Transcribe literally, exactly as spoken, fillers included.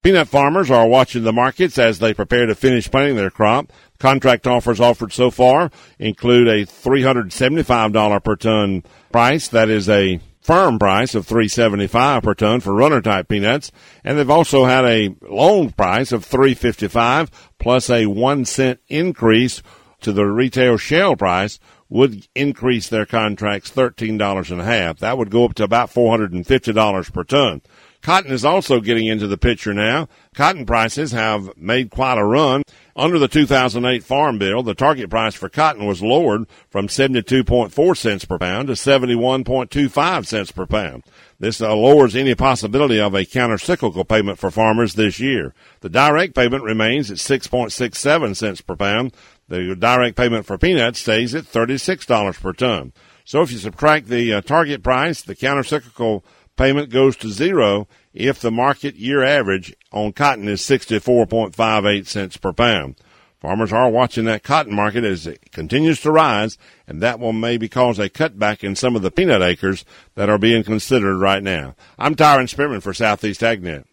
Peanut farmers are watching the markets as they prepare to finish planting their crop. Contract offers offered so far include a three hundred seventy-five dollars per ton price. That is a firm price of three hundred seventy-five dollars per ton for runner-type peanuts. And they've also had a loan price of three hundred fifty-five dollars plus a one cent increase to the retail shell price would increase their contracts thirteen dollars and a half. That would go up to about four hundred fifty dollars per ton. Cotton is also getting into the picture now. Cotton prices have made quite a run. Under the two thousand eight Farm Bill, the target price for cotton was lowered from seventy-two point four cents per pound to seventy-one point two five cents per pound. This uh, lowers any possibility of a counter-cyclical payment for farmers this year. The direct payment remains at six point six seven cents per pound. The direct payment for peanuts stays at thirty-six dollars per ton. So if you subtract the uh, target price, the counter-cyclical payment goes to zero if the market year average on cotton is sixty-four point five eight cents per pound. Farmers are watching that cotton market as it continues to rise, and that will maybe cause a cutback in some of the peanut acres that are being considered right now. I'm Tyron Spearman for Southeast AgNet.